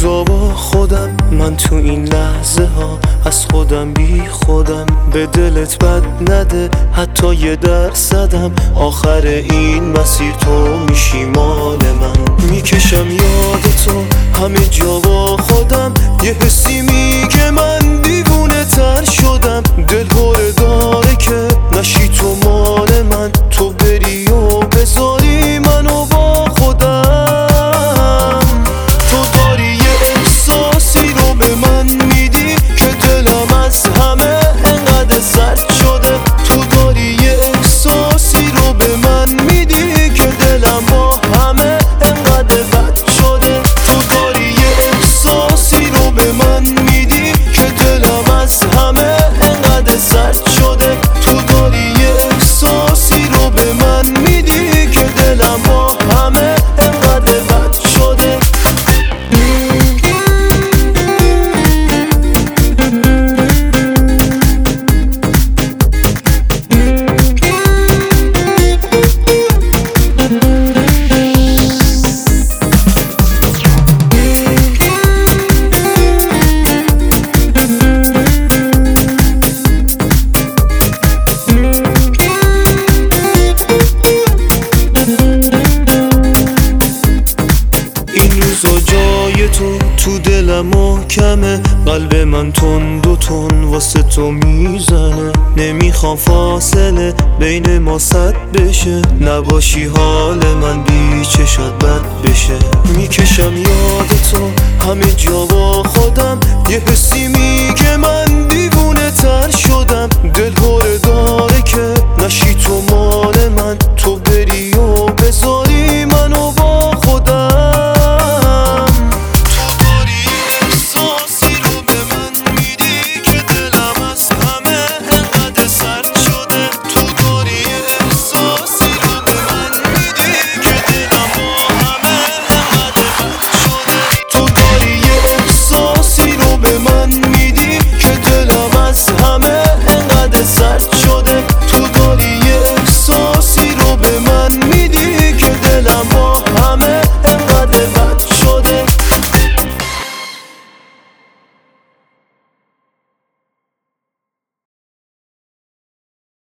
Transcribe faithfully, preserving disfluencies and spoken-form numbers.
روزا با خودم، من تو این لحظه ها از خودم بی خودم. به دلت بد نده حتی یه درصدم، آخر این مسیر تو میشی مال من. میکشم یاد تو همه جا با خودم، یه حسی میگه من دیوونه تر شدم. دل هره داره که نشی تو مال من، تو بری و بذاری منو با خودم. تو داری یه احساسی رو به من میدی که دلم از همه انقدر سرد شده. تو داری یه احساسی رو به من میدی که دلم با همه انقدر بد شده. تو داری یه احساسی رو به من میدی که دلم از همه انقدر سرد شده. تو داری یه احساسی رو به من میدی که دلم با همه انقدر بد شده. جای تو تو دلم محکمه، قلب من تند و تند واسه تو میزنه. نمیخوام فاصله بین ما صد بشه، نباشی حال من بی چشات بد بشه. میکشم یاد تو همه جا با خودم، یه حسی